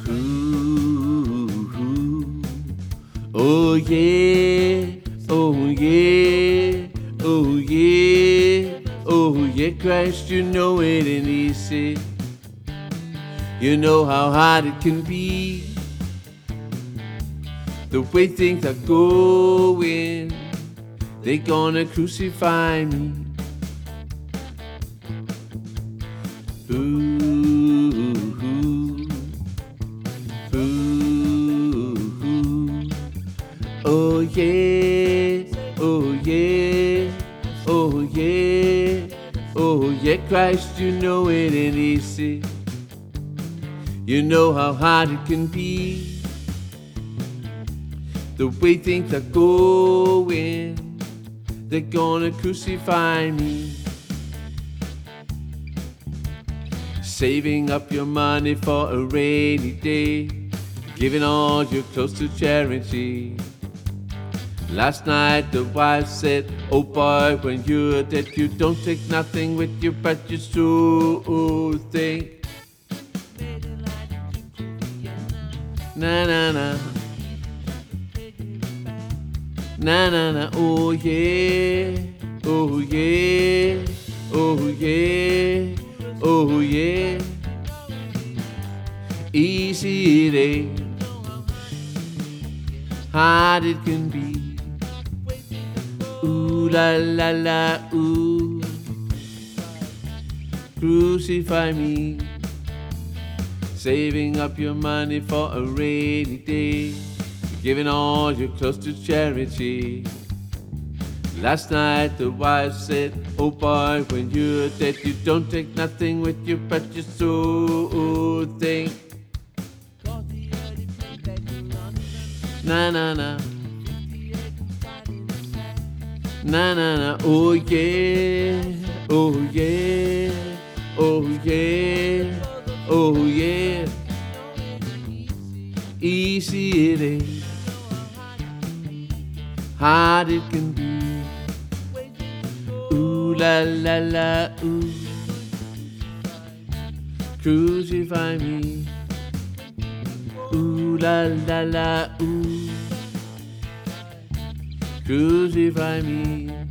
Ooh, oh yeah, oh yeah, oh yeah, oh yeah, Christ, you know it ain't easy. You know how hard it can be. The way things are going, they gonna crucify me. Ooh, ooh, oh yeah, oh yeah, oh yeah, oh yeah, Christ, you know it ain't easy. You know how hard it can be. The way things are going, they're gonna crucify me. Saving up your money for a rainy day, giving all your clothes to charity. Last night the wife said, oh boy, when you're dead you don't take nothing with you but your soothing. Na na na, na na na, oh yeah, oh yeah, oh yeah, oh yeah. Easy it ain't, hard it can be. Ooh la la la, ooh, crucify me. Saving up your money for a rainy day, giving all your clothes to charity. Last night the wife said, oh boy, when you're dead you don't take nothing with you but your soothing. Na na na, na na na, oh yeah, oh yeah, oh yeah, oh yeah. Easy it ain't, hard it can be. Ooh la la la, ooh, crucify me. Ooh la la la, ooh, crucify me.